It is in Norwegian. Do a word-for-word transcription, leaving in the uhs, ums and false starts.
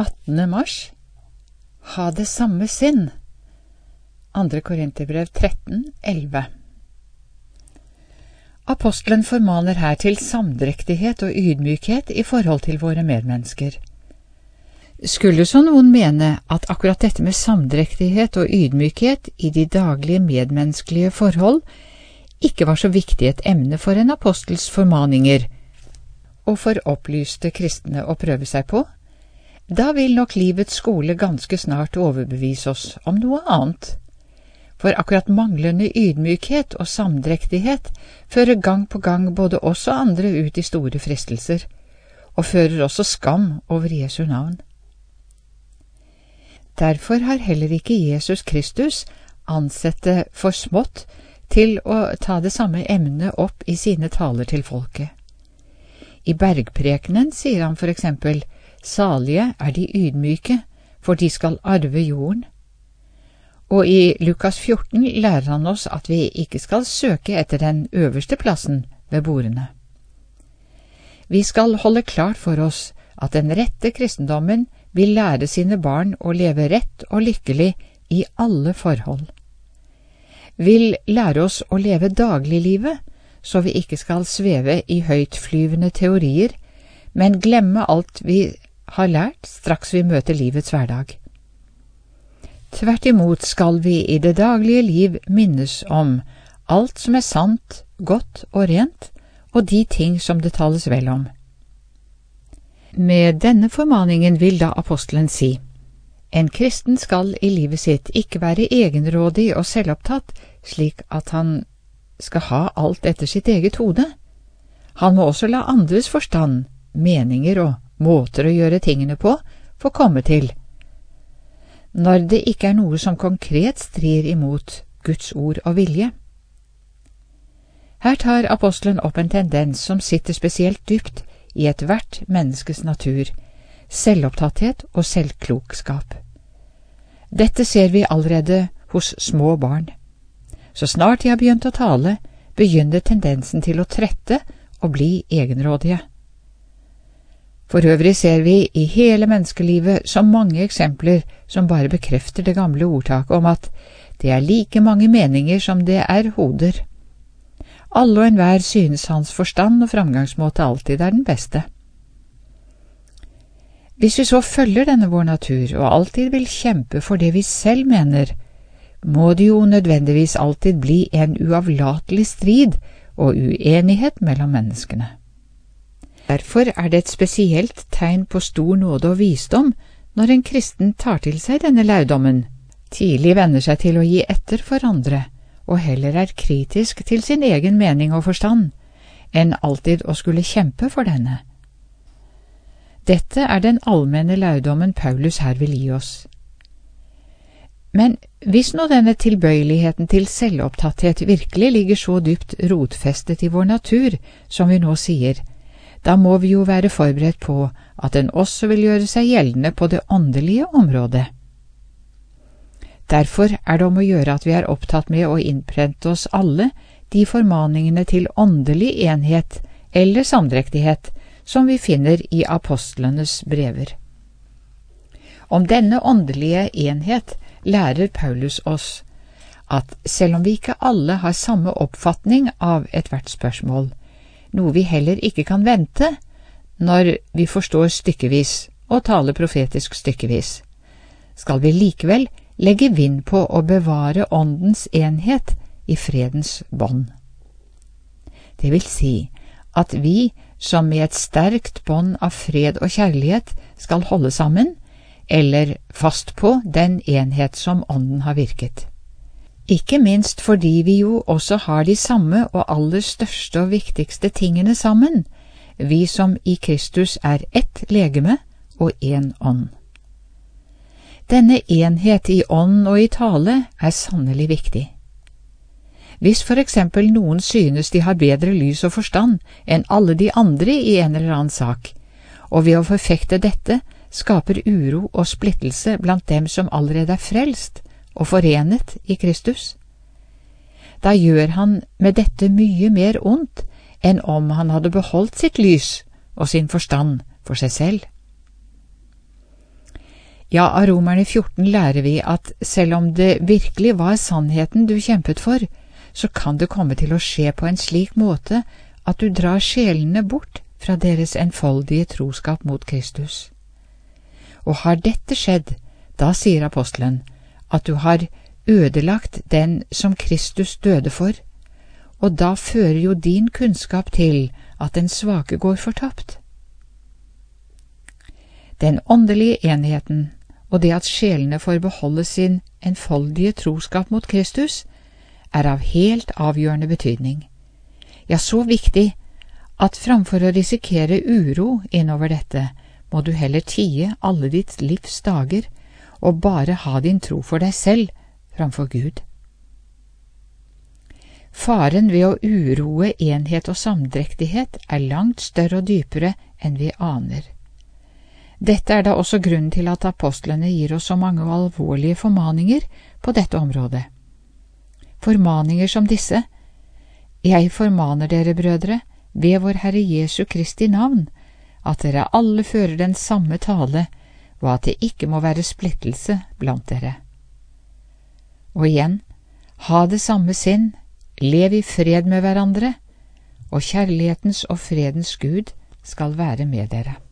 attende mars. Ha det samme sinn. Andre Korinterbrev tretten elleve. Apostelen formaner her til samdrektighet og ydmykhet i forhold til våre medmennesker. Skulle så noen mene at akkurat dette med samdrektighet og ydmykhet i de daglige medmenneskelige forhold ikke var så viktig et emne for en apostels formaninger, og for opplyste kristne å prøve seg på, da vil nok livets skole ganske snart overbevise oss om noe annet. For akkurat manglende ydmykhet og samdrektighet fører gang på gang både oss og andre ut i store fristelser, og fører også skam over Jesu navn. Derfor har heller ikke Jesus Kristus ansett det for smått til å ta det samme emnet opp i sine taler til folket. I bergprekenen sier han for eksempel, «Salige er de ydmyke, for de skal arve jorden». Og i Lukas fjorten lærer han oss at vi ikke skal søke etter den øverste plassen ved bordene. Vi skal holde klart for oss at den rette kristendommen vil lære sine barn å leve rett og lykkelig i alle forhold. Vil lære oss å leve dagliglivet, så vi ikke skal sveve i høytflyvende teorier, men glemme alt vi har lært straks vi møter livets hverdag. Tvert imot skal vi i det daglige liv minnes om alt som er sant, godt og rent, og de ting som det tales vel om. Med denne formaningen vil da apostelen si, en kristen skal i livet sitt ikke være egenrådig og selvopptatt, slik at han skal ha alt etter sitt eget hode. Han må også la andres forstand, meninger og måter å gjøre tingene på, få komme til, når det ikke er noe som konkret strir imot Guds ord og vilje. Her tar apostelen opp en tendens som sitter spesielt dypt i ethvert menneskes natur, selvopptatthet og selvklokskap. Dette ser vi allerede hos små barn. Så snart de har begynt å tale, begynner tendensen til å trette og bli egenrådige. For øvrig ser vi i hele menneskelivet så mange eksempler som bare bekrefter det gamle ordtaket om at det er like mange meninger som det er hoder. Alle og enhver synes hans forstand og framgangsmåte alltid er den beste. Hvis vi så følger denne vår natur og alltid vil kjempe for det vi selv mener, må det jo nødvendigvis alltid bli en uavlatelig strid og uenighet mellom menneskene. Derfor er det et spesielt tegn på stor nåde og visdom når en kristen tar til seg denne lærdommen, tidlig venner seg til å gi etter for andre, og heller er kritisk til sin egen mening og forstand, enn alltid å skulle kjempe for denne. Dette er den allmenne lærdommen Paulus her vil gi oss. Men hvis nå denne tilbøyeligheten til selvopptatthet virkelig ligger så dypt rotfestet i vår natur, som vi nå sier, da må vi jo være forberedt på at den også vil gjøre seg gjeldende på det åndelige området. Derfor er det om å gjøre at vi er opptatt med å innprente oss alle de formaningene til åndelig enhet eller samdrektighet som vi finner i apostlenes brever. Om denne åndelige enhet lærer Paulus oss at selv om vi ikke alle har samme oppfatning av ethvert spørsmål, noe vi heller ikke kan vente når vi forstår stykkevis og taler profetisk stykkevis, skal vi likevel legge vind på å bevare åndens enhet i fredens bånd. Det vil si at vi som med et sterkt bånd av fred og kjærlighet skal holde sammen, eller fast på den enhet som ånden har virket. Ikke minst fordi vi jo også har de samme og aller største og viktigste tingene sammen, vi som i Kristus er ett legeme og én ånd. Denne enhet i ånd og i tale er sannelig viktig. Hvis for eksempel noen synes de har bedre lys og forstand enn alle de andre i en eller annen sak, og ved å forfekte dette skaper uro og splittelse blant dem som allerede er frelst og forenet i Kristus, da gjør han med dette mye mer ondt enn om han hadde beholdt sitt lys og sin forstand for seg selv. Ja, av Romerne fjorten lærer vi at selv om det virkelig var sannheten du kjempet for, så kan det komme til å skje på en slik måte at du drar sjelene bort fra deres enfoldige troskap mot Kristus. Og har dette skjedd, da sier apostelen at du har ødelagt den som Kristus døde for, og da fører jo din kunnskap til at den svake går fortapt. Den åndelige enheten og det at sjelene får beholde sin enfoldige troskap mot Kristus, er av helt avgjørende betydning. Ja, så viktig at framfor å risikere uro innover dette, må du heller tie alle ditt livs dager og bare ha din tro for deg selv framfor Gud. Faren ved å uroe enhet og samdrektighet er langt større og dypere enn vi aner. Dette er da også grunnen til at apostlene gir oss så mange alvorlige formaninger på dette området. Formaninger som disse: Jeg formaner dere, brødre, ved vår Herre Jesu Kristi navn, at dere alle fører den samme tale, og at det ikke må være splittelse blant dere. Og igjen, ha det samme sinn, lev i fred med hverandre, og kjærlighetens og fredens Gud skal være med dere.